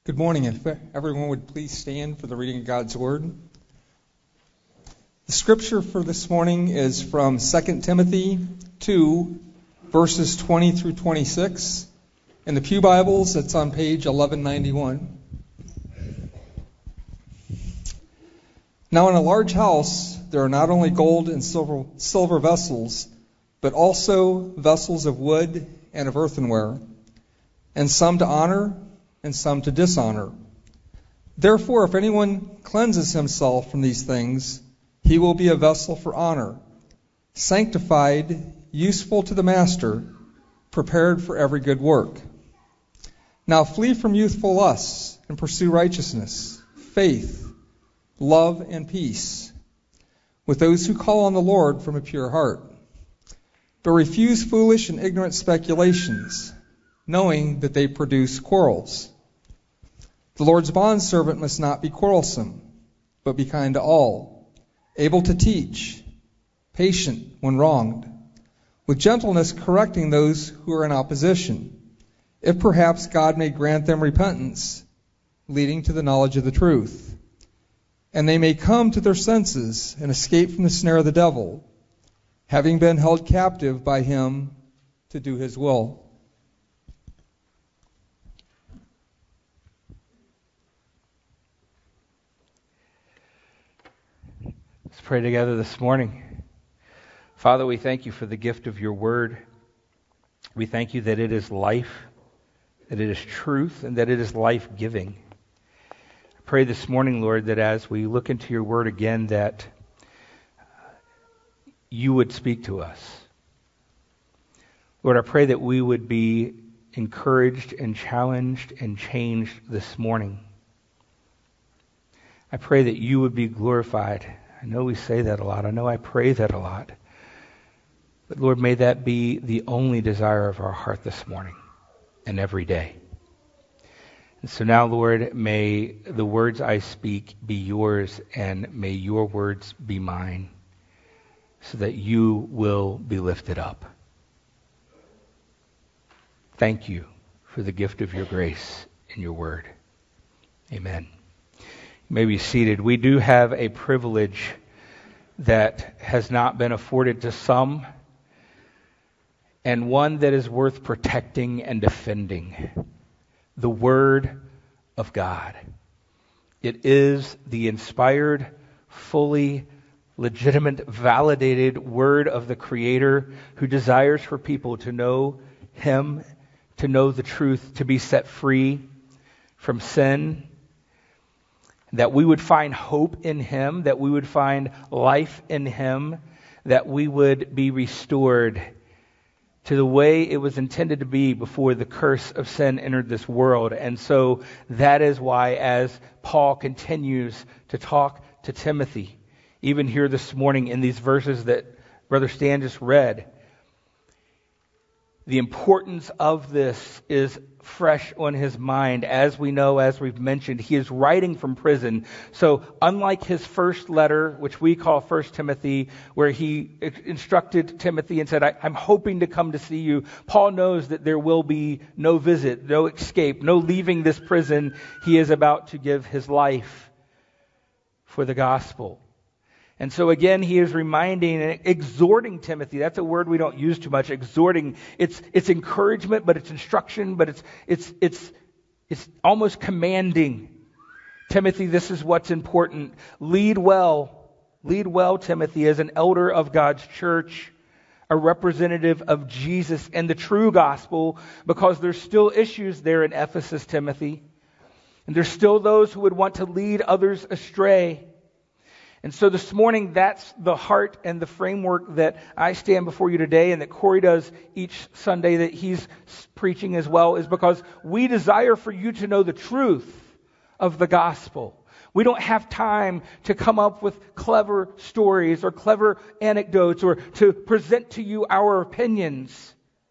Good morning. If everyone would please stand for the reading of God's Word. The scripture for this morning is from 2 Timothy 2, verses 20 through 26. In the Pew Bibles, it's on page 1191. Now in a large house, there are not only gold and silver vessels, but also vessels of wood and of earthenware, and some to honor and some to dishonor. Therefore, if anyone cleanses himself from these things, he will be a vessel for honor, sanctified, useful to the master, prepared for every good work. Now flee from youthful lusts and pursue righteousness, faith, love, and peace with those who call on the Lord from a pure heart. But refuse foolish and ignorant speculations, knowing that they produce quarrels. The Lord's bondservant must not be quarrelsome, but be kind to all, able to teach, patient when wronged, with gentleness correcting those who are in opposition, if perhaps God may grant them repentance, leading to the knowledge of the truth, and they may come to their senses and escape from the snare of the devil, having been held captive by him to do his will. Let's pray together this morning. Father, we thank you for the gift of your word. We thank you that it is life, that it is truth, and that it is life-giving. I pray this morning, Lord, that as we look into your word again, that you would speak to us. Lord, I pray that we would be encouraged and challenged and changed this morning. I pray that you would be glorified. I know we say that a lot. I know I pray that a lot. But Lord, may that be the only desire of our heart this morning and every day. And so now, Lord, may the words I speak be yours, and may your words be mine, so that you will be lifted up. Thank you for the gift of your grace in your word. Amen. You may be seated. We do have a privilege that has not been afforded to some, and one that is worth protecting and defending: the Word of God. It is the inspired, fully legitimate, validated Word of the Creator, who desires for people to know Him, to know the truth, to be set free from sin, that we would find hope in Him, that we would find life in Him, that we would be restored to the way it was intended to be before the curse of sin entered this world. And so that is why, as Paul continues to talk to Timothy, even here this morning in these verses that Brother Stan just read, the importance of this is fresh on his mind. As we know, as we've mentioned, he is writing from prison. So unlike his first letter, which we call 1 Timothy, where he instructed Timothy and said, I'm hoping to come to see you, Paul knows that there will be no visit, no escape, no leaving this prison. He is about to give his life for the gospel. And so again, he is reminding and exhorting Timothy. That's a word we don't use too much. Exhorting. It's encouragement, but it's instruction, but it's almost commanding. Timothy, this is what's important. Lead well. Lead well, Timothy, as an elder of God's church, a representative of Jesus and the true gospel, because there's still issues there in Ephesus, Timothy. And there's still those who would want to lead others astray. And so this morning, that's the heart and the framework that I stand before you today, and that Corey does each Sunday that he's preaching as well, is because we desire for you to know the truth of the gospel. We don't have time to come up with clever stories or clever anecdotes or to present to you our opinions,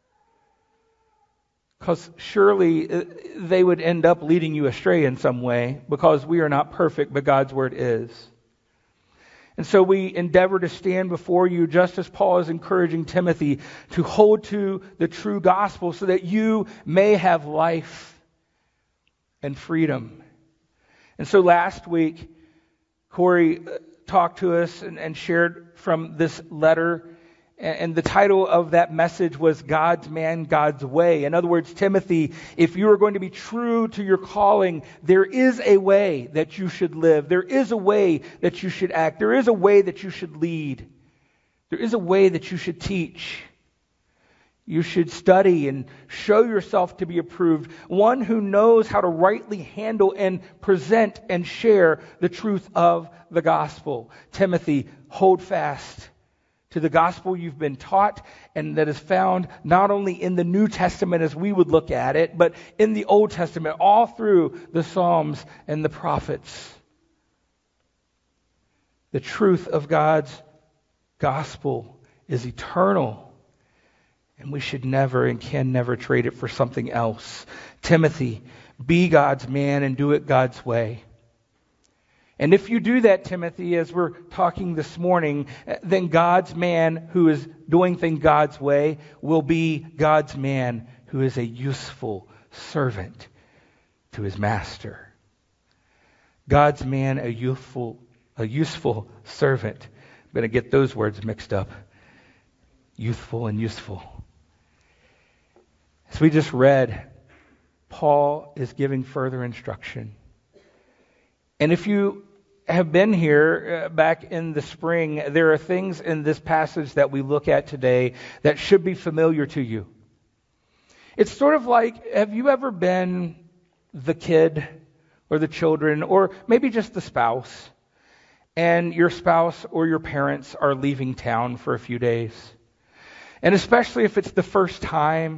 because surely they would end up leading you astray in some way, because we are not perfect, but God's word is. And so we endeavor to stand before you just as Paul is encouraging Timothy to hold to the true gospel so that you may have life and freedom. And so last week, Corey talked to us and shared from this letter, and the title of that message was God's Man, God's Way. In other words, Timothy, if you are going to be true to your calling, there is a way that you should live. There is a way that you should act. There is a way that you should lead. There is a way that you should teach. You should study and show yourself to be approved, one who knows how to rightly handle and present and share the truth of the gospel. Timothy, hold fast to the gospel you've been taught, and that is found not only in the New Testament as we would look at it, but in the Old Testament, all through the Psalms and the prophets. The truth of God's gospel is eternal. And we should never and can never trade it for something else. Timothy, be God's man and do it God's way. And if you do that, Timothy, as we're talking this morning, then God's man who is doing things God's way will be God's man who is a useful servant to his master. God's man, a useful servant. I'm going to get those words mixed up. Youthful and useful. As we just read, Paul is giving further instruction. And if you have been here back in the spring, there are things in this passage that we look at today that should be familiar to you. It's sort of like, have you ever been the kid or the children or maybe just the spouse, and your spouse or your parents are leaving town for a few days? And especially if it's the first time,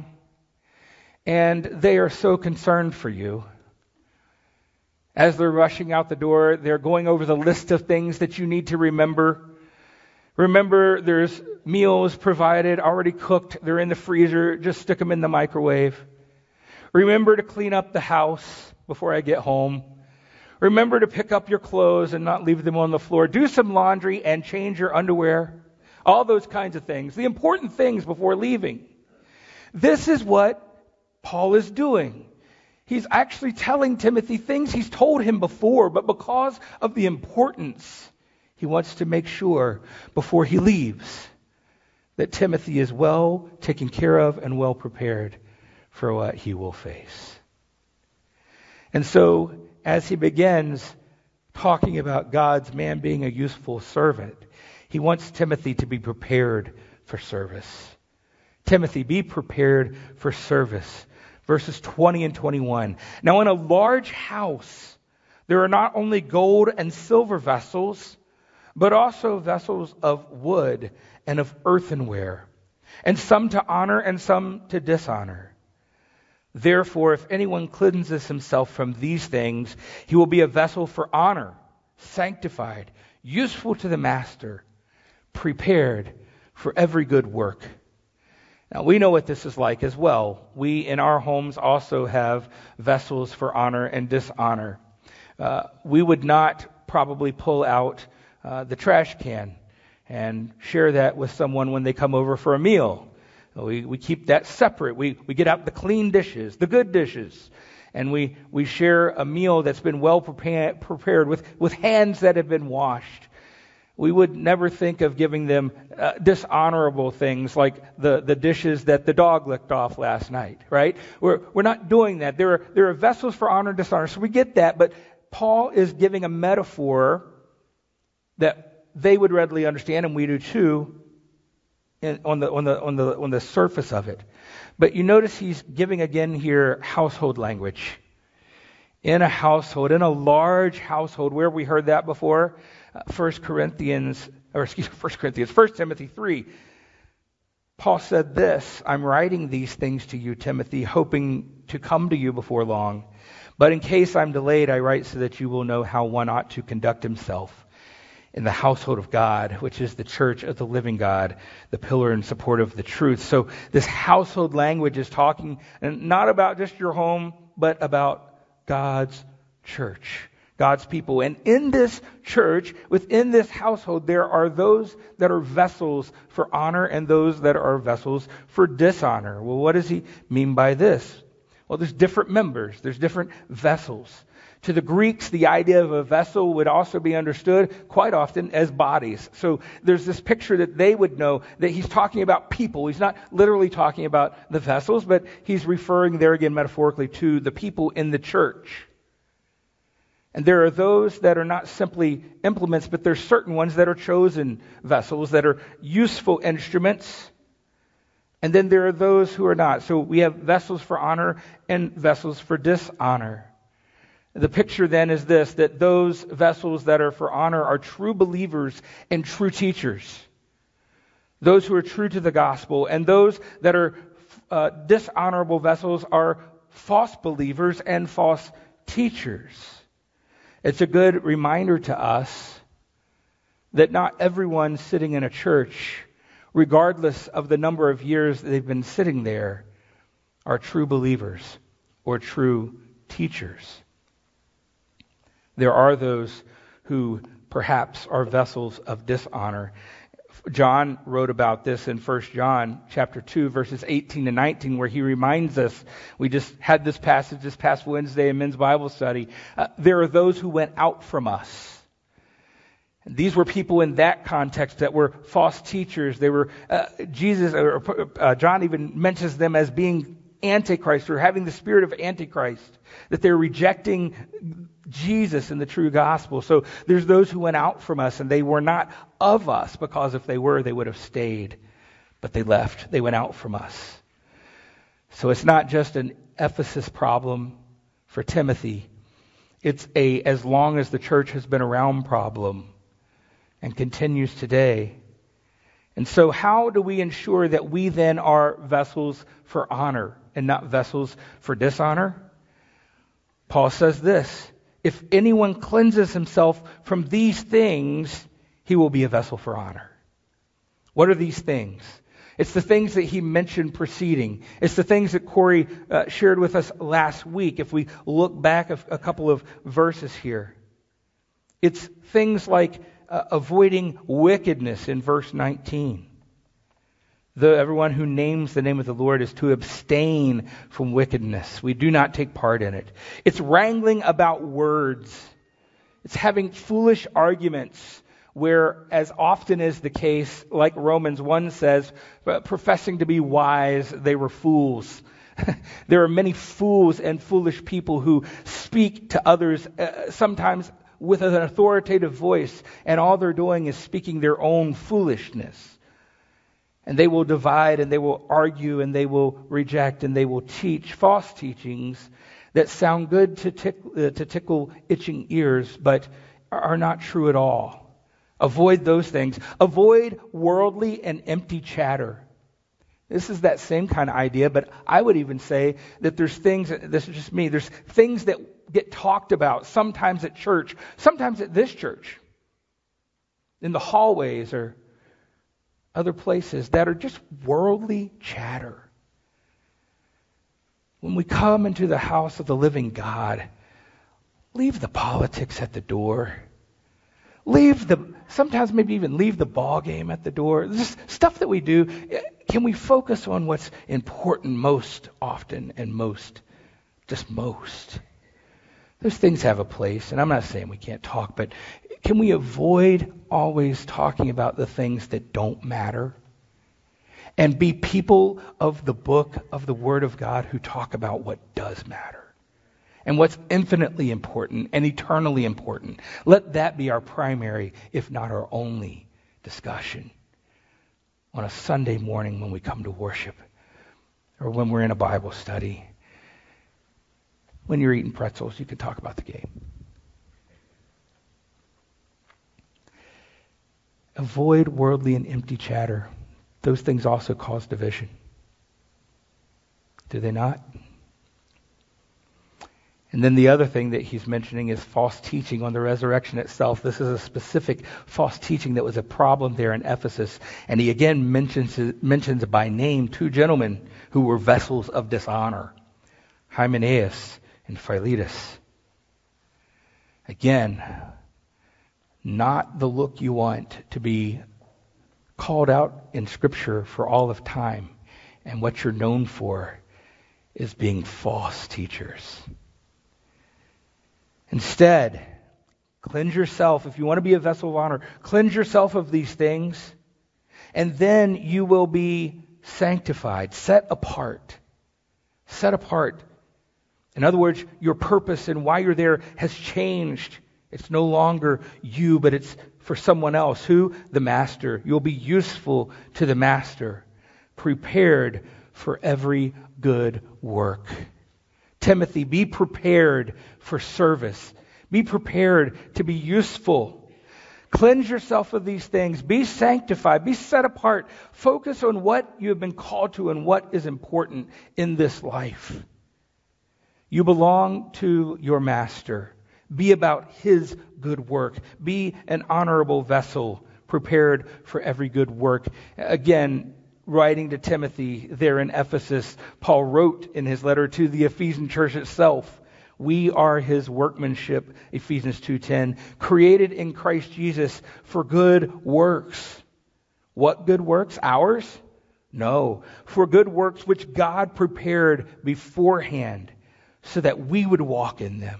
and they are so concerned for you. As they're rushing out the door, they're going over the list of things that you need to remember. Remember, there's meals provided, already cooked. They're in the freezer. Just stick them in the microwave. Remember to clean up the house before I get home. Remember to pick up your clothes and not leave them on the floor. Do some laundry and change your underwear. All those kinds of things. The important things before leaving. This is what Paul is doing. He's actually telling Timothy things he's told him before, but because of the importance, he wants to make sure before he leaves that Timothy is well taken care of and well prepared for what he will face. And so, as he begins talking about God's man being a useful servant, he wants Timothy to be prepared for service. Timothy, be prepared for service. Verses 20 and 21. Now in a large house, there are not only gold and silver vessels, but also vessels of wood and of earthenware, and some to honor and some to dishonor. Therefore, if anyone cleanses himself from these things, he will be a vessel for honor, sanctified, useful to the master, prepared for every good work. Now, we know what this is like as well. We, in our homes, also have vessels for honor and dishonor. We would not probably pull out the trash can and share that with someone when they come over for a meal. We keep that separate. We get out the clean dishes, the good dishes, and we share a meal that's been well prepared with hands that have been washed. We would never think of giving them dishonorable things like the dishes that the dog licked off last night, right? We're not doing that. There are vessels for honor and dishonor, so we get that. But Paul is giving a metaphor that they would readily understand, and we do too, on the surface of it. But you notice he's giving again here household language. In a household, in a large household, where we heard that before. 1 Timothy 3. Paul said this, I'm writing these things to you, Timothy, hoping to come to you before long. But in case I'm delayed, I write so that you will know how one ought to conduct himself in the household of God, which is the church of the living God, the pillar and support of the truth. So this household language is talking not about just your home, but about God's church. God's people. And in this church, within this household, there are those that are vessels for honor and those that are vessels for dishonor. Well, what does he mean by this? Well, there's different members. There's different vessels. To the Greeks, the idea of a vessel would also be understood quite often as bodies. So there's this picture that they would know that he's talking about people. He's not literally talking about the vessels, but he's referring there again metaphorically to the people in the church. And there are those that are not simply implements, but there's certain ones that are chosen vessels, that are useful instruments. And then there are those who are not. So we have vessels for honor and vessels for dishonor. The picture then is this, that those vessels that are for honor are true believers and true teachers. Those who are true to the gospel. And those that are dishonorable vessels are false believers and false teachers. It's a good reminder to us that not everyone sitting in a church, regardless of the number of years they've been sitting there, are true believers or true teachers. There are those who perhaps are vessels of dishonor. John wrote about this in 1 John chapter 2, verses 18 and 19, where he reminds us, we just had this passage this past Wednesday in men's Bible study, there are those who went out from us. These were people in that context that were false teachers. They were, John even mentions them as being Antichrist, or having the spirit of Antichrist, that they're rejecting Jesus and the true gospel. So there's those who went out from us, and they were not of us, because if they were, they would have stayed. But they left. They went out from us. So it's not just an Ephesus problem for Timothy. It's a as long as the church has been around problem, and continues today. And so how do we ensure that we then are vessels for honor and not vessels for dishonor? Paul says this, if anyone cleanses himself from these things, he will be a vessel for honor. What are these things? It's the things that he mentioned preceding. It's the things that Corey shared with us last week, if we look back a couple of verses here. It's things like avoiding wickedness in verse 19. Everyone who names the name of the Lord is to abstain from wickedness. We do not take part in it. It's wrangling about words. It's having foolish arguments where, as often is the case, like Romans 1 says, professing to be wise, they were fools. There are many fools and foolish people who speak to others, sometimes with an authoritative voice, and all they're doing is speaking their own foolishness. And they will divide, and they will argue, and they will reject, and they will teach false teachings that sound good to tickle itching ears, but are not true at all. Avoid those things. Avoid worldly and empty chatter. This is that same kind of idea, but I would even say that there's things, this is just me, there's things that get talked about, sometimes at church, sometimes at this church, in the hallways or other places, that are just worldly chatter. When we come into the house of the living God, leave the politics at the door. Sometimes maybe even leave the ball game at the door. This stuff that we do, can we focus on what's important most often and most? Those things have a place, and I'm not saying we can't talk, but can we avoid always talking about the things that don't matter? And be people of the book of the Word of God who talk about what does matter. And what's infinitely important and eternally important. Let that be our primary, if not our only, discussion on a Sunday morning when we come to worship, or when we're in a Bible study. When you're eating pretzels, you can talk about the game. Avoid worldly and empty chatter. Those things also cause division. Do they not? And then the other thing that he's mentioning is false teaching on the resurrection itself. This is a specific false teaching that was a problem there in Ephesus. And he again mentions by name two gentlemen who were vessels of dishonor, Hymenaeus and Philetus. Again, not the look you want to be called out in Scripture for all of time and what you're known for. is being false teachers. Instead, cleanse yourself. If you want to be a vessel of honor, cleanse yourself of these things, and then you will be sanctified, set apart. Set apart. In other words, your purpose and why you're there has changed. It's no longer you, but it's for someone else. Who? The master. You'll be useful to the master, prepared for every good work. Timothy, be prepared for service. Be prepared to be useful. Cleanse yourself of these things. Be sanctified. Be set apart. Focus on what you have been called to and what is important in this life. You belong to your master. Be about his good work. Be an honorable vessel, prepared for every good work. Again, writing to Timothy there in Ephesus, Paul wrote in his letter to the Ephesian church itself, we are his workmanship, Ephesians 2:10, created in Christ Jesus for good works. What good works? Ours? No. For good works which God prepared beforehand so that we would walk in them.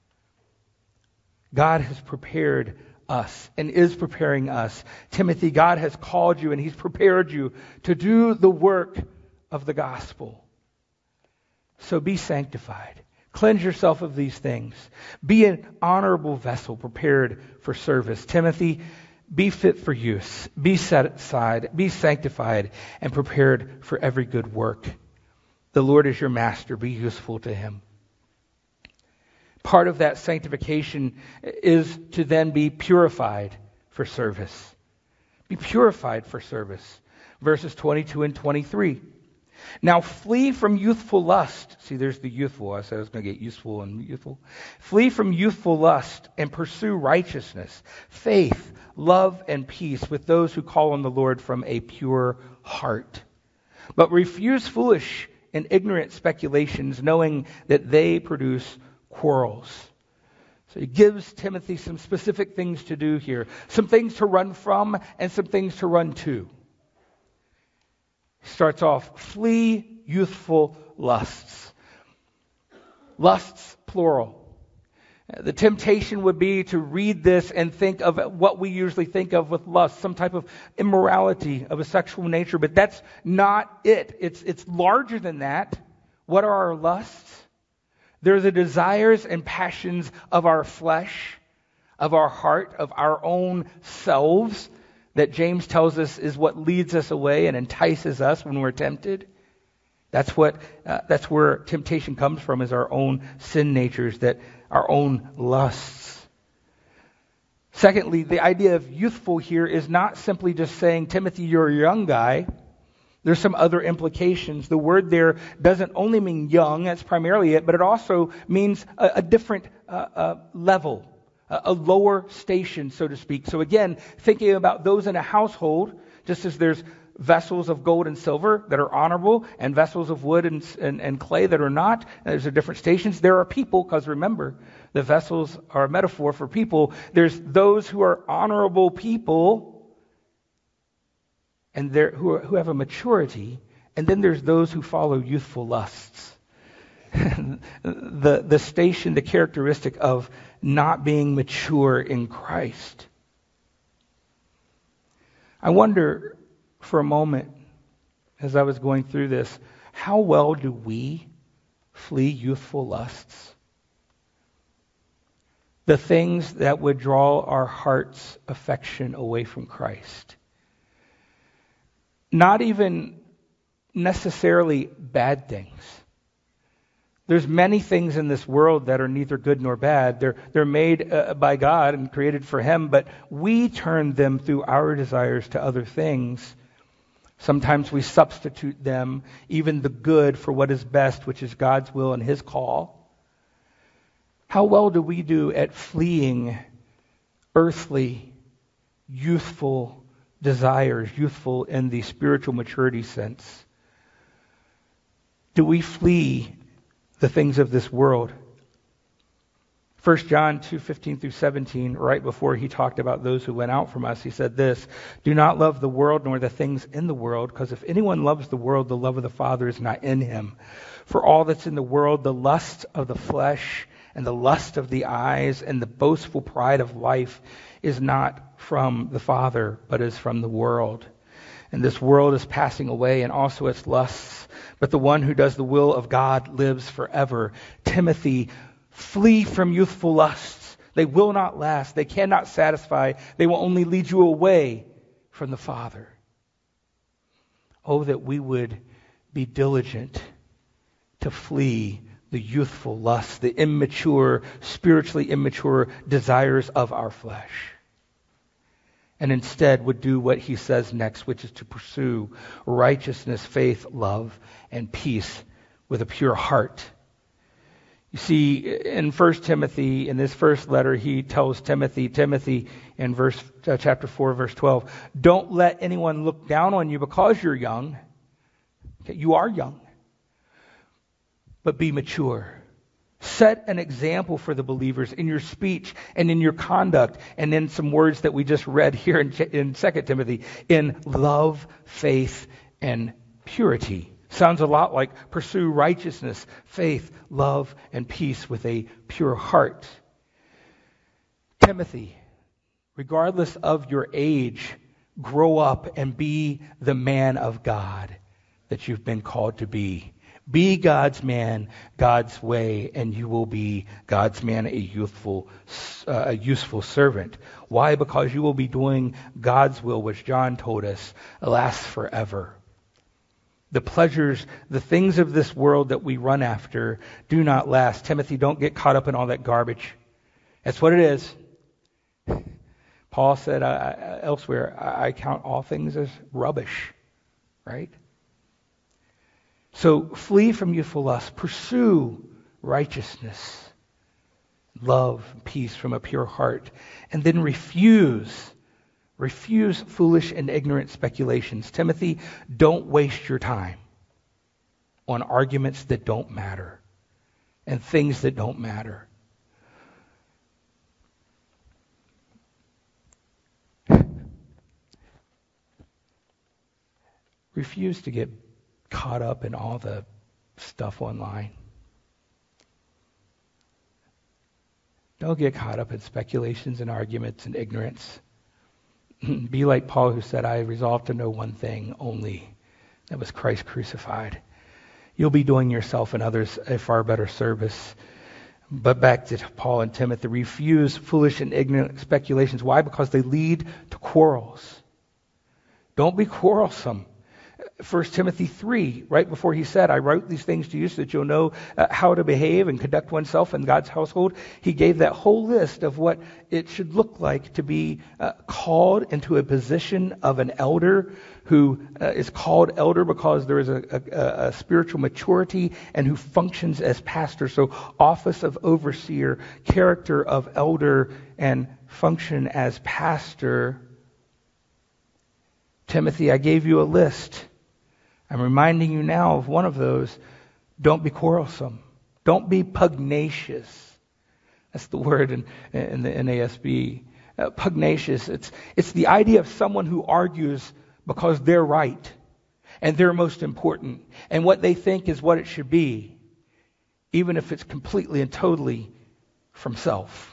God has prepared us and is preparing us. Timothy, God has called you and he's prepared you to do the work of the gospel. So be sanctified. Cleanse yourself of these things. Be an honorable vessel prepared for service. Timothy, be fit for use. Be set aside. Be sanctified and prepared for every good work. The Lord is your master. Be useful to him. Part of that sanctification is to then be purified for service. Be purified for service. Verses 22 and 23. Now flee from youthful lust. See, there's the youthful. I said I was going to get useful and youthful. Flee from youthful lust and pursue righteousness, faith, love, and peace with those who call on the Lord from a pure heart. But refuse foolish and ignorant speculations, knowing that they produce quarrels. So he gives Timothy some specific things to do here. Some things to run from and some things to run to. He starts off, flee youthful lusts. Lusts, plural. The temptation would be to read this and think of what we usually think of with lust, some type of immorality of a sexual nature, but that's not it. It's larger than that. What are our lusts? They're the desires and passions of our flesh, of our heart, of our own selves, that James tells us is what leads us away and entices us when we're tempted. That's where temptation comes from, is our own sin natures, that our own lusts. Secondly, the idea of youthful here is not simply just saying, Timothy, you're a young guy. There's some other implications. The word there doesn't only mean young, that's primarily it, but it also means a different level, a lower station, so to speak. So again, thinking about those in a household, just as there's vessels of gold and silver that are honorable and vessels of wood and clay that are not, and there's different stations. There are people, because remember, the vessels are a metaphor for people. There's those who are honorable people, and who have a maturity, and then there's those who follow youthful lusts. the station, the characteristic of not being mature in Christ. I wonder for a moment, as I was going through this, how well do we flee youthful lusts? The things that would draw our heart's affection away from Christ. Not even necessarily bad things. There's many things in this world that are neither good nor bad. They're made by God and created for Him, but we turn them through our desires to other things. Sometimes we substitute them, even the good, for what is best, which is God's will and His call. How well do we do at fleeing earthly, youthful desires, youthful in the spiritual maturity sense? Do we flee the things of this world? 1 John 2:15 through 17, right before he talked about those who went out from us, he said this, "Do not love the world nor the things in the world, because if anyone loves the world, the love of the Father is not in him. For all that's in the world, the lust of the flesh and the lust of the eyes and the boastful pride of life is not from the Father, but is from the world. And this world is passing away and also its lusts, but the one who does the will of God lives forever." Timothy, flee from youthful lusts. They will not last. They cannot satisfy. They will only lead you away from the Father. Oh, that we would be diligent to flee the youthful lusts, the immature, spiritually immature desires of our flesh. And instead would do what he says next, which is to pursue righteousness, faith, love, and peace with a pure heart. You see, in 1 Timothy, in this first letter, he tells Timothy in chapter 4, verse 12, don't let anyone look down on you because you're young. Okay, you are young. But be mature. Set an example for the believers in your speech and in your conduct, and in some words that we just read here in 2 Timothy, in love, faith, and purity. Sounds a lot like pursue righteousness, faith, love, and peace with a pure heart. Timothy, regardless of your age, grow up and be the man of God that you've been called to be. Be God's man, God's way, and you will be God's man, a useful servant. Why? Because you will be doing God's will, which John told us lasts forever. The pleasures, the things of this world that we run after do not last. Timothy, don't get caught up in all that garbage. That's what it is. Paul said elsewhere, I count all things as rubbish, right? So flee from youthful lust. Pursue righteousness, love, peace from a pure heart. And then refuse foolish and ignorant speculations. Timothy, don't waste your time on arguments that don't matter and things that don't matter. Refuse to get caught up in all the stuff online. Don't get caught up in speculations and arguments and ignorance. Be like Paul, who said, I resolved to know one thing only. That was Christ crucified. You'll be doing yourself and others a far better service. But back to Paul and Timothy, refuse foolish and ignorant speculations. Why? Because they lead to quarrels. Don't be quarrelsome. 1 Timothy 3, right before he said, I wrote these things to you so that you'll know how to behave and conduct oneself in God's household. He gave that whole list of what it should look like to be called into a position of an elder, who is called elder because there is a spiritual maturity, and who functions as pastor. So office of overseer, character of elder, and function as pastor. Timothy, I gave you a list. I'm reminding you now of one of those. Don't be quarrelsome. Don't be pugnacious. That's the word in the NASB. Pugnacious. It's the idea of someone who argues because they're right and they're most important and what they think is what it should be, even if it's completely and totally from self.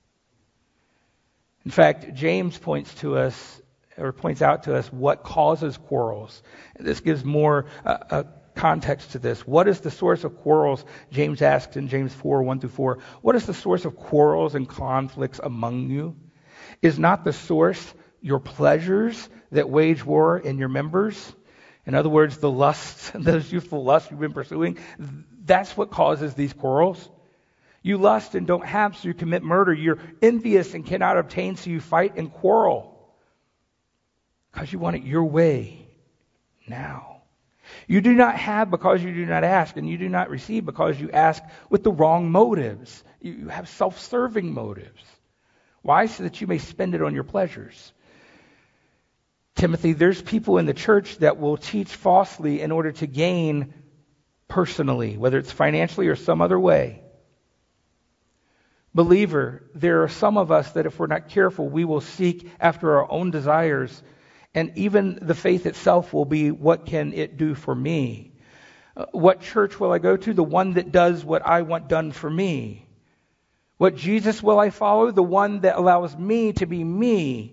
In fact, James points out to us what causes quarrels. This gives more context to this. What is the source of quarrels? James asks in James 4, 1-4. What is the source of quarrels and conflicts among you? Is not the source your pleasures that wage war in your members? In other words, the lusts, those youthful lusts you've been pursuing, that's what causes these quarrels. You lust and don't have, so you commit murder. You're envious and cannot obtain, so you fight and quarrel. Because you want it your way now. You do not have because you do not ask, and you do not receive because you ask with the wrong motives. You have self-serving motives. Why? So that you may spend it on your pleasures. Timothy, there's people in the church that will teach falsely in order to gain personally, whether it's financially or some other way. Believer, there are some of us that if we're not careful, we will seek after our own desires. And even the faith itself will be, what can it do for me? What church will I go to? The one that does what I want done for me. What Jesus will I follow? The one that allows me to be me,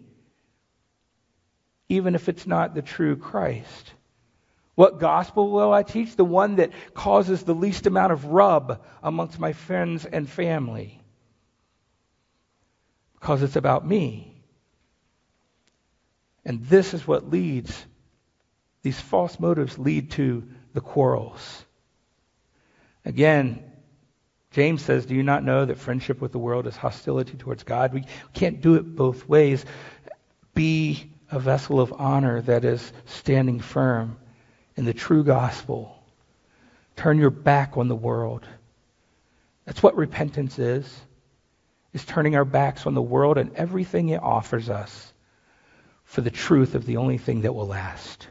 even if it's not the true Christ. What gospel will I teach? The one that causes the least amount of rub amongst my friends and family. Because it's about me. And this is what leads, these false motives lead to the quarrels. Again, James says, do you not know that friendship with the world is hostility towards God? We can't do it both ways. Be a vessel of honor that is standing firm in the true gospel. Turn your back on the world. That's what repentance is turning our backs on the world and everything it offers us for the truth of the only thing that will last.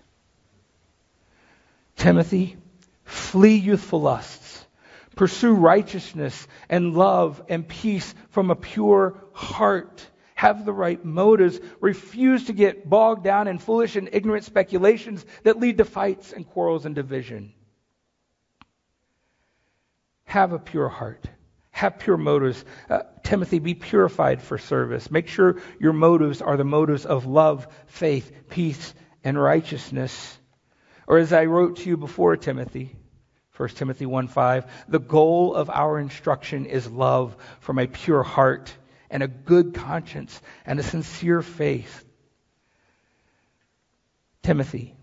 Timothy, flee youthful lusts. Pursue righteousness and love and peace from a pure heart. Have the right motives. Refuse to get bogged down in foolish and ignorant speculations that lead to fights and quarrels and division. Have a pure heart. Have pure motives. Timothy, be purified for service. Make sure your motives are the motives of love, faith, peace, and righteousness. Or as I wrote to you before, Timothy, 1 Timothy 1:5, the goal of our instruction is love from a pure heart and a good conscience and a sincere faith. Timothy,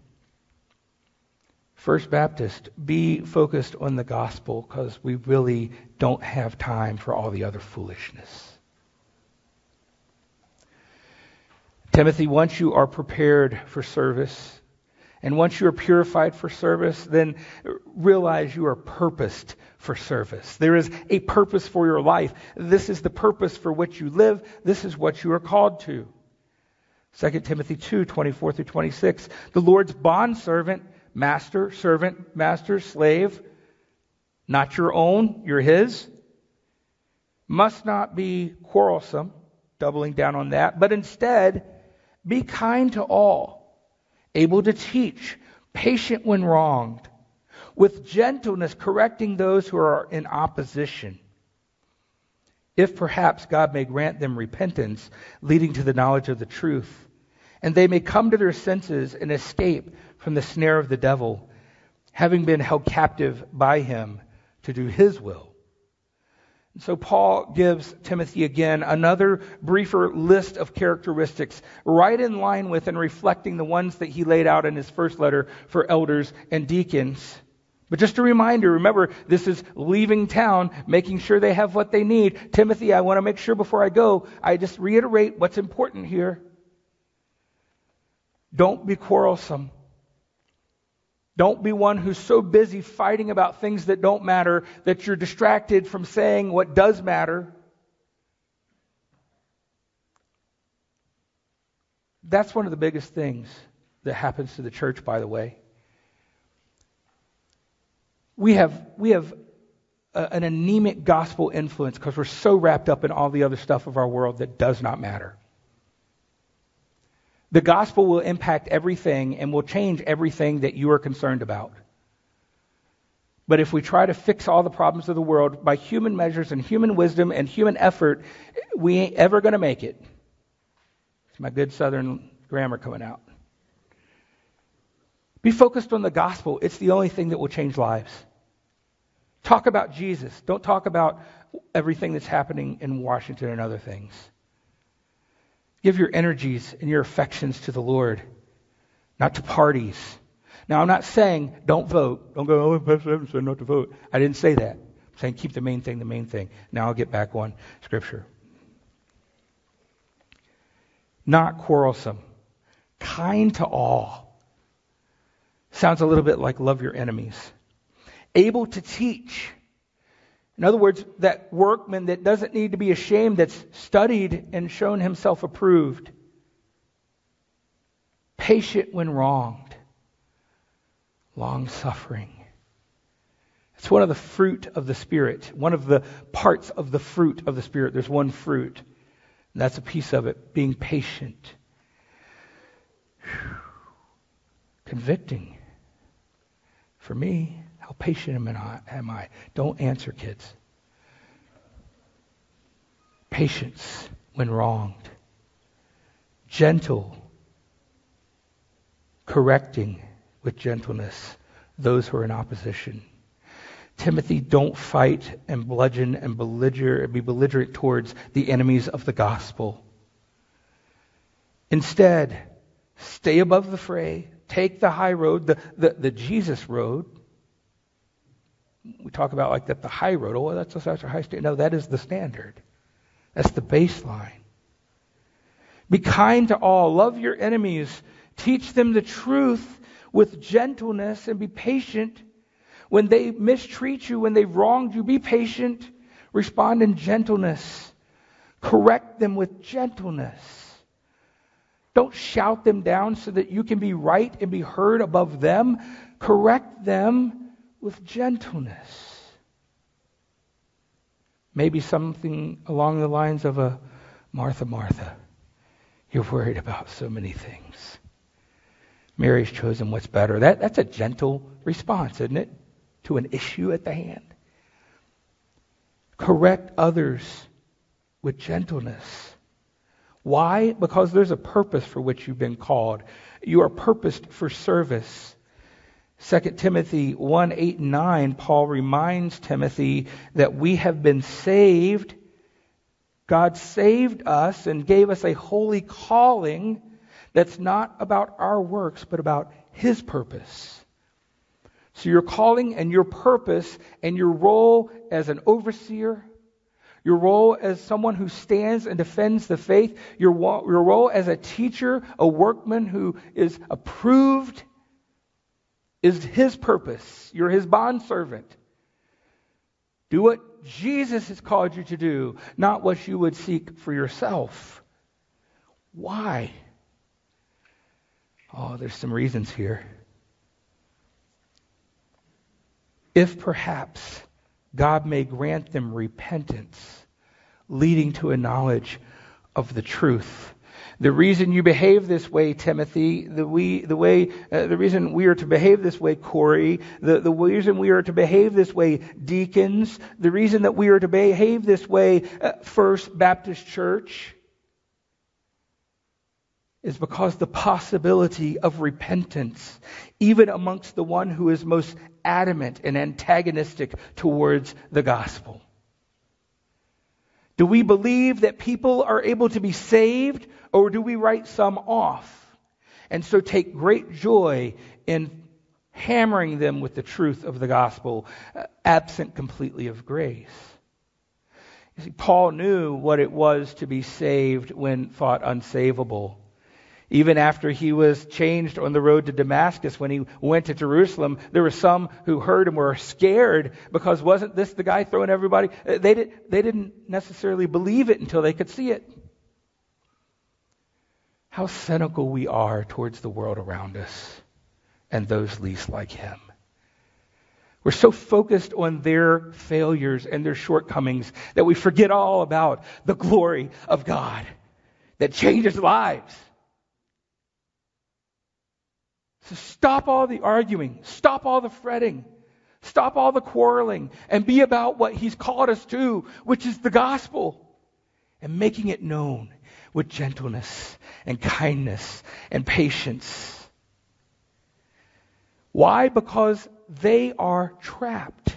First Baptist, be focused on the gospel, because we really don't have time for all the other foolishness. Timothy, once you are prepared for service, and once you are purified for service, then realize you are purposed for service. There is a purpose for your life. This is the purpose for which you live. This is what you are called to. 2 Timothy 2:24 through 26. The Lord's bondservant, master, servant, master, slave, not your own, you're his, must not be quarrelsome, doubling down on that, but instead be kind to all, able to teach, patient when wronged, with gentleness correcting those who are in opposition, if perhaps God may grant them repentance, leading to the knowledge of the truth, and they may come to their senses and escape from the snare of the devil, having been held captive by him to do his will. And so Paul gives Timothy again another briefer list of characteristics, right in line with and reflecting the ones that he laid out in his first letter for elders and deacons. But just a reminder, remember, this is leaving town, making sure they have what they need. Timothy, I want to make sure before I go, I just reiterate what's important here. Don't be quarrelsome. Don't be one who's so busy fighting about things that don't matter that you're distracted from saying what does matter. That's one of the biggest things that happens to the church, by the way. We have an anemic gospel influence because we're so wrapped up in all the other stuff of our world that does not matter. The gospel will impact everything and will change everything that you are concerned about. But if we try to fix all the problems of the world by human measures and human wisdom and human effort, we ain't ever going to make it. It's my good Southern grammar coming out. Be focused on the gospel. It's the only thing that will change lives. Talk about Jesus. Don't talk about everything that's happening in Washington and other things. Give your energies and your affections to the Lord, not to parties. Now, I'm not saying don't vote. Don't go, Pastor Evans said not to vote. I didn't say that. I'm saying keep the main thing the main thing. Now I'll get back on Scripture. Not quarrelsome. Kind to all. Sounds a little bit like love your enemies. Able to teach. In other words, that workman that doesn't need to be ashamed, that's studied and shown himself approved. Patient when wronged. Long-suffering. It's one of the fruit of the Spirit, one of the parts of the fruit of the Spirit. There's one fruit, and that's a piece of it, being patient. Whew. Convicting. For me, how patient am I? Don't answer, kids. Patience when wronged. Gentle. Correcting with gentleness those who are in opposition. Timothy, don't fight and bludgeon and be belligerent towards the enemies of the gospel. Instead, stay above the fray. Take the high road, the Jesus road. We talk about like that the high road. Oh, that's such a high standard. No, that is the standard. That's the baseline. Be kind to all. Love your enemies. Teach them the truth with gentleness and be patient. When they mistreat you, when they've wronged you, be patient. Respond in gentleness. Correct them with gentleness. Don't shout them down so that you can be right and be heard above them. Correct them with gentleness. Maybe something along the lines of a Martha, Martha, you're worried about so many things. Mary's chosen what's better. That's a gentle response, isn't it? To an issue at the hand. Correct others with gentleness. Why? Because there's a purpose for which you've been called. You are purposed for service. 2 Timothy 1, 8 and 9, Paul reminds Timothy that we have been saved. God saved us and gave us a holy calling that's not about our works, but about His purpose. So your calling and your purpose and your role as an overseer, your role as someone who stands and defends the faith, your role as a teacher, a workman who is approved, is His purpose. You're His bondservant. Do what Jesus has called you to do, not what you would seek for yourself. Why? Oh, there's some reasons here. If perhaps God may grant them repentance, leading to a knowledge of the truth. The reason you behave this way, Timothy, the reason we are to behave this way, Corey, the reason we are to behave this way, deacons, the reason that we are to behave this way, First Baptist Church, is because the possibility of repentance, even amongst the one who is most adamant and antagonistic towards the gospel. Do we believe that people are able to be saved, or do we write some off and so take great joy in hammering them with the truth of the gospel, absent completely of grace? You see, Paul knew what it was to be saved when thought unsavable. Even after he was changed on the road to Damascus, when he went to Jerusalem, there were some who heard and were scared because wasn't this the guy throwing everybody? They didn't necessarily believe it until they could see it. How cynical we are towards the world around us and those least like him. We're so focused on their failures and their shortcomings that we forget all about the glory of God that changes lives. So stop all the arguing, stop all the fretting, stop all the quarreling, and be about what He's called us to, which is the gospel, and making it known with gentleness and kindness and patience. Why? Because they are trapped.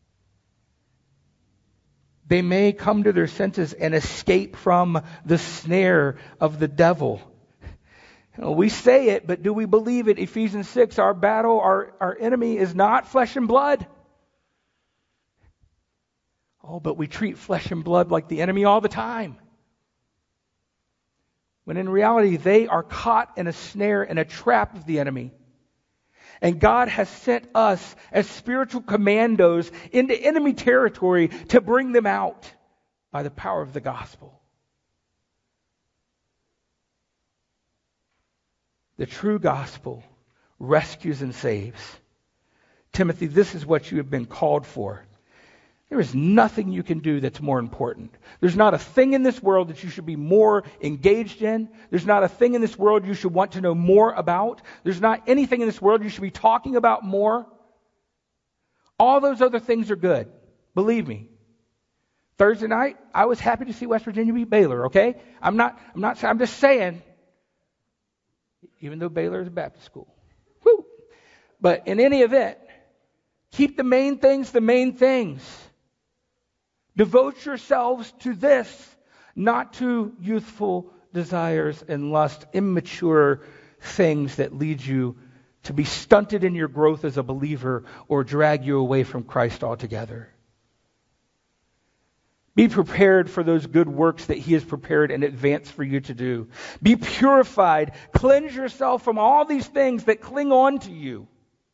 They may come to their senses and escape from the snare of the devil. We say it, but do we believe it? Ephesians 6, our battle, our enemy is not flesh and blood. Oh, but we treat flesh and blood like the enemy all the time. When in reality, they are caught in a snare and a trap of the enemy. And God has sent us as spiritual commandos into enemy territory to bring them out by the power of the gospel. The true gospel rescues and saves. Timothy, this is what you have been called for. There is nothing you can do that's more important. There's not a thing in this world that you should be more engaged in. There's not a thing in this world you should want to know more about. There's not anything in this world you should be talking about more. All those other things are good. Believe me. Thursday night, I was happy to see West Virginia beat Baylor, okay? I'm just saying, even though Baylor is a Baptist school. Woo! But in any event, keep the main things the main things. Devote yourselves to this, not to youthful desires and lust, immature things that lead you to be stunted in your growth as a believer or drag you away from Christ altogether. Be prepared for those good works that He has prepared in advance for you to do. Be purified. Cleanse yourself from all these things that cling on to you.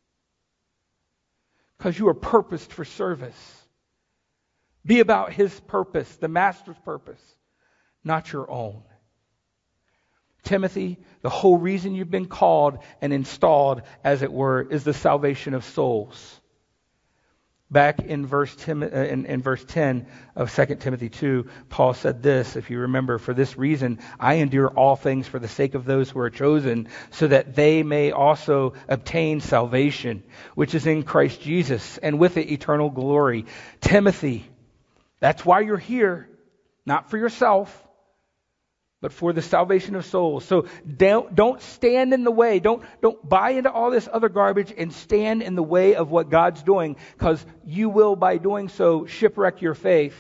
Because you are purposed for service. Be about His purpose, the Master's purpose, not your own. Timothy, the whole reason you've been called and installed, as it were, is the salvation of souls. Back in verse 10 of 2 Timothy 2, Paul said this, if you remember, for this reason I endure all things for the sake of those who are chosen, so that they may also obtain salvation, which is in Christ Jesus, and with it eternal glory. Timothy, that's why you're here, not for yourself, but for the salvation of souls. So don't stand in the way. Don't buy into all this other garbage and stand in the way of what God's doing, because you will, by doing so, shipwreck your faith.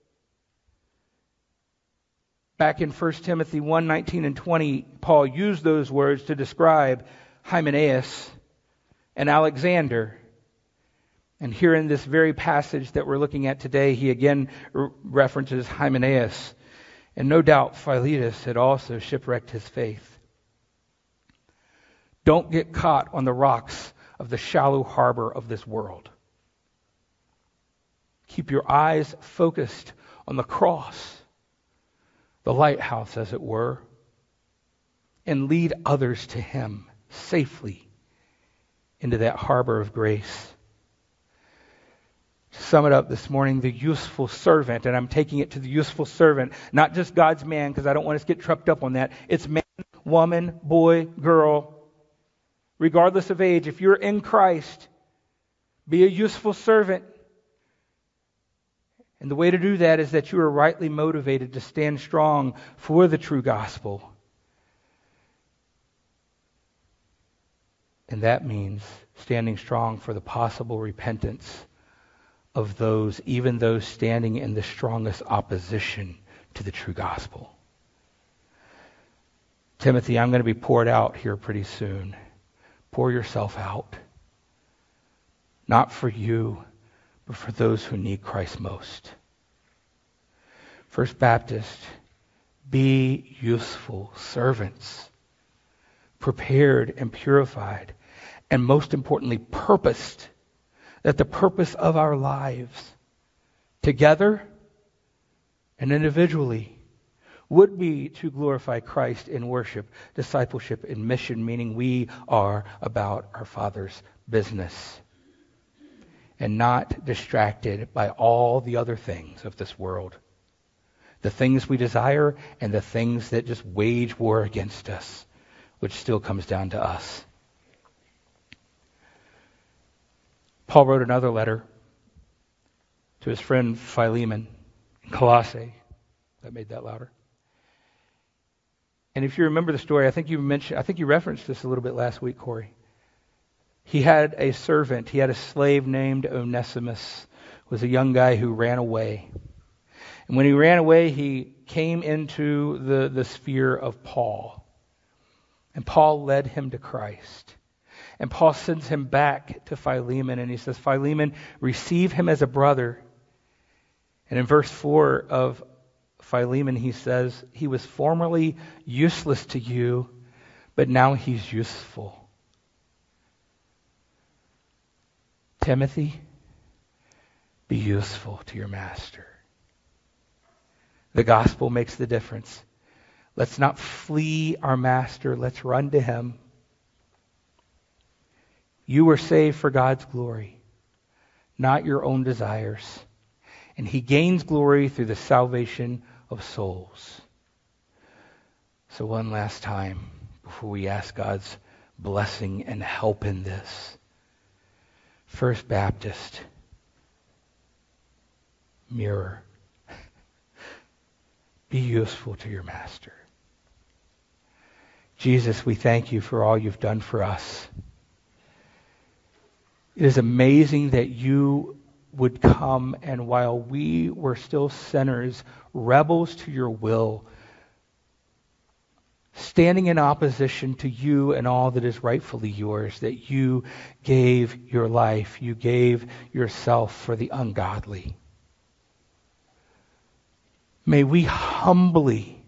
Back in 1 Timothy 1:19 and 20, Paul used those words to describe Hymenaeus and Alexander. And here in this very passage that we're looking at today, he again references Hymenaeus. And no doubt Philetus had also shipwrecked his faith. Don't get caught on the rocks of the shallow harbor of this world. Keep your eyes focused on the cross, the lighthouse, as it were, and lead others to Him safely into that harbor of grace. To sum it up this morning, the useful servant, and I'm taking it to the useful servant, not just God's man, because I don't want us to get tripped up on that. It's man, woman, boy, girl, regardless of age. If you're in Christ, be a useful servant. And the way to do that is that you are rightly motivated to stand strong for the true gospel. And that means standing strong for the possible repentance of those, even those standing in the strongest opposition to the true gospel. Timothy, I'm going to be poured out here pretty soon. Pour yourself out. Not for you, but for those who need Christ most. First Baptist, be useful servants, prepared and purified, and most importantly, purposed, that the purpose of our lives, together and individually, would be to glorify Christ in worship, discipleship, and mission, meaning we are about our Father's business and not distracted by all the other things of this world, the things we desire and the things that just wage war against us, which still comes down to us. Paul wrote another letter to his friend Philemon in Colossae. That made that louder. And if you remember the story, I think you referenced this a little bit last week, Corey. He had a servant, he had a slave named Onesimus, was a young guy who ran away. And when he ran away, he came into the sphere of Paul. And Paul led him to Christ. And Paul sends him back to Philemon, and he says, Philemon, receive him as a brother. And in verse 4 of Philemon, he says, he was formerly useless to you, but now he's useful. Timothy, be useful to your master. The gospel makes the difference. Let's not flee our master. Let's run to him. You were saved for God's glory, not your own desires. And he gains glory through the salvation of souls. So one last time before we ask God's blessing and help in this. First Baptist, mirror. Be useful to your master. Jesus, we thank you for all you've done for us. It is amazing that you would come, and while we were still sinners, rebels to your will, standing in opposition to you and all that is rightfully yours, that you gave your life, you gave yourself for the ungodly. May we humbly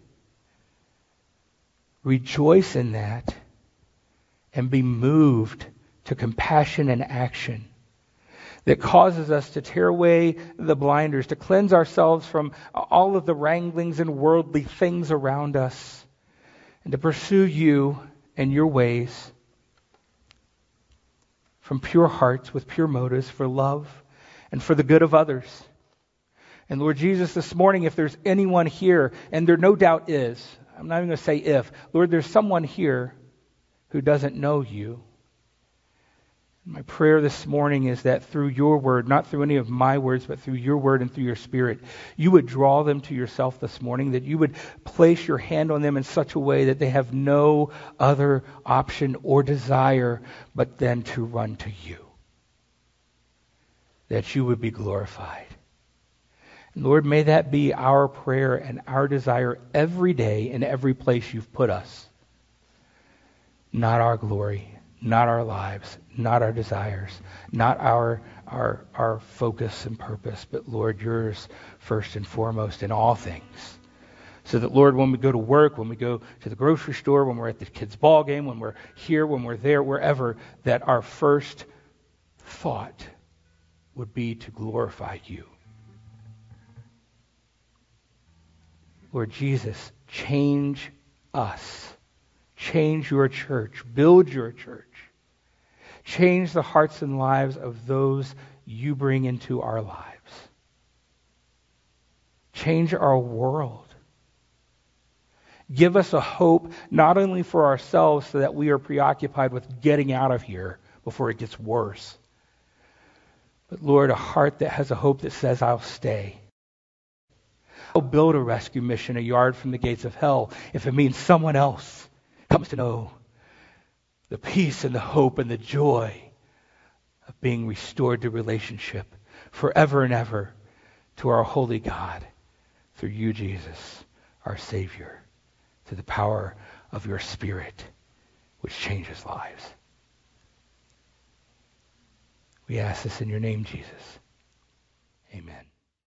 rejoice in that and be moved to compassion and action that causes us to tear away the blinders, to cleanse ourselves from all of the wranglings and worldly things around us, and to pursue you and your ways from pure hearts with pure motives for love and for the good of others. And Lord Jesus, this morning, if there's anyone here, and there no doubt is, I'm not even going to say if, Lord, there's someone here who doesn't know you. My prayer this morning is that through your word, not through any of my words, but through your word and through your spirit, you would draw them to yourself this morning, that you would place your hand on them in such a way that they have no other option or desire but then to run to you. That you would be glorified. And Lord, may that be our prayer and our desire every day in every place you've put us. Not our glory, not our lives, not our desires, not our focus and purpose, but Lord, yours first and foremost in all things. So that, Lord, when we go to work, when we go to the grocery store, when we're at the kids' ball game, when we're here, when we're there, wherever, that our first thought would be to glorify you. Lord Jesus, change us. Change your church. Build your church. Change the hearts and lives of those you bring into our lives. Change our world. Give us a hope not only for ourselves so that we are preoccupied with getting out of here before it gets worse, but Lord, a heart that has a hope that says, I'll stay. I'll build a rescue mission a yard from the gates of hell if it means someone else comes to know the peace and the hope and the joy of being restored to relationship forever and ever to our holy God through you, Jesus, our Savior, through the power of your Spirit, which changes lives. We ask this in your name, Jesus. Amen.